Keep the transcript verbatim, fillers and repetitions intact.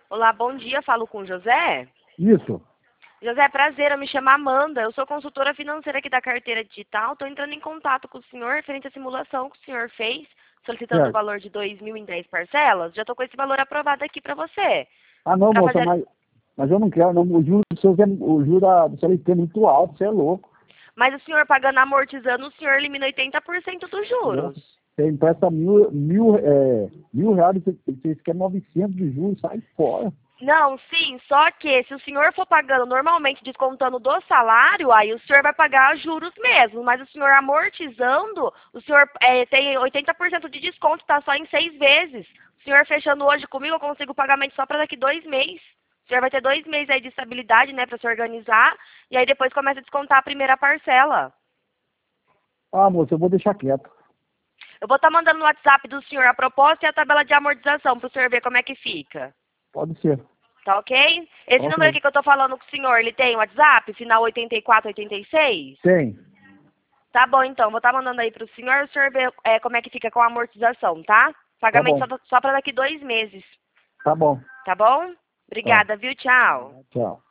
Olá, bom dia. Falo com o José. Isso. José, prazer. Eu me chamo Amanda. Eu sou consultora financeira aqui da Carteira Digital. Estou entrando em contato com o senhor referente à simulação que o senhor fez, solicitando o Certo. valor de dois mil em dez parcelas. Já estou com esse valor aprovado aqui para você. Ah, não, Pra moça, fazer... mas, mas eu não quero, não. O juro do seu, o juro da, do C L T é muito alto, você é louco. Mas o senhor pagando amortizando, o senhor elimina oitenta por cento dos juros. Moça, você empresta mil, mil, é, mil reais, você, você quer novecentos de juros, sai fora. Não, sim, só que se o senhor for pagando normalmente descontando do salário, aí o senhor vai pagar juros mesmo, mas o senhor amortizando, o senhor é, tem oitenta por cento de desconto, tá só em seis vezes. O senhor fechando hoje comigo, eu consigo pagamento só para daqui dois meses. O senhor vai ter dois meses aí de estabilidade, né, para se organizar, e aí depois começa a descontar a primeira parcela. Ah, moça, eu vou deixar quieto. Eu vou estar mandando no WhatsApp do senhor a proposta e a tabela de amortização para o senhor ver como é que fica. Pode ser. Tá ok? Esse Ok. número aqui que eu tô falando com o senhor, ele tem WhatsApp, final oitenta e quatro, oitenta e seis? Tem. Tá bom, então. Vou estar mandando aí pro senhor, o senhor vê é, como é que fica com a amortização, tá? Tá Pagamento bom. só, só para daqui dois meses. Tá bom. Tá bom? Tá. Obrigada, viu? Tchau. Tchau.